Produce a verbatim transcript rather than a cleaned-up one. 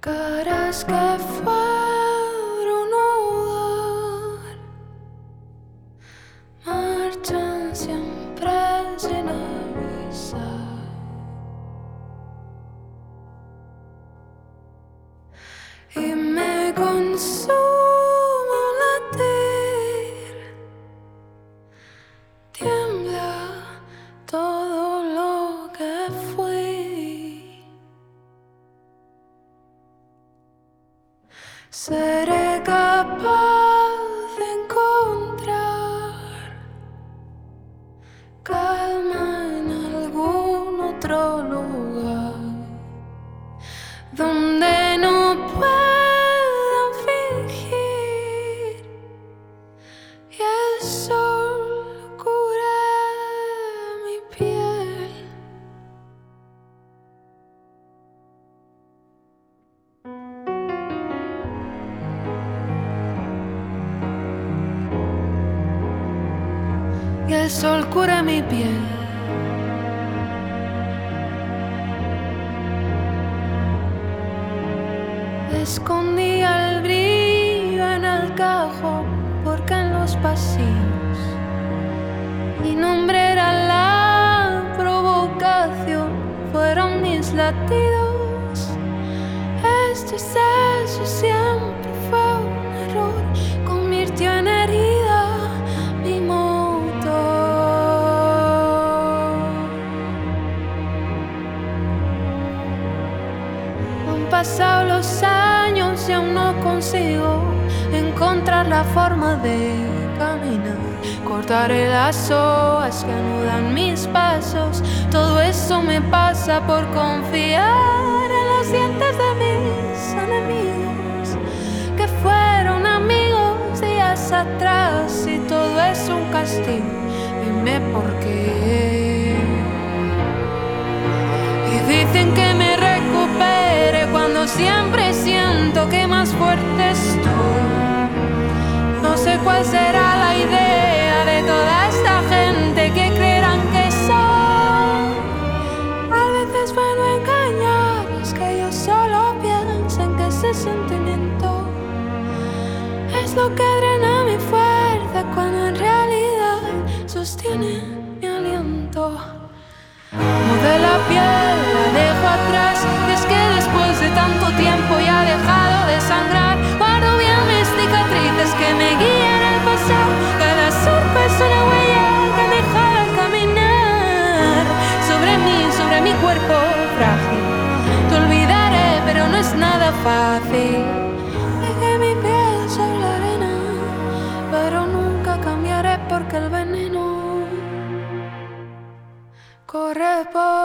Caras que fueron hogar marchan siempre sin avisar. Y me consume un latir, tiembla todo lo que fui. Seré capaz de encontrar calma en algún otro lugar donde no puedan fingir y el sol cure mi piel. Y el sol cura mi piel. Escondí el brillo en el cajón, porque en los pasillos mi nombre era la provocación, fueron mis latidos. Este exceso siempre fue un error, convirtió en herida mi motor. Han pasado los años y aún no consigo encontrar la forma de caminar. Cortaré las hojas que anudan mis pasos. Todo eso me pasa por confiar en los dientes de mis enemigos, que fueron amigos días atrás. Y todo es un castigo, dime por qué. Y dicen que me recupere cuando siempre siento que más fuerte estoy. No sé cuál será la idea de toda esta gente que creerán que soy. A veces es bueno engañarles, que ellos solo piensen que ese sentimiento es lo que drena mi fuerza, cuando en realidad sostiene mi aliento. Mudé la piel, la dejo atrás, y es que después de tanto tiempo ya ha dejado de sangrar. Guardo bien mis cicatrices que me guían al pasado. Cada surco es una huella que me deja al caminar sobre mí, sobre mi cuerpo frágil. Te olvidaré, pero no es nada fácil. Dejé mi piel sobre la arena, pero nunca cambiaré porque el veneno corre por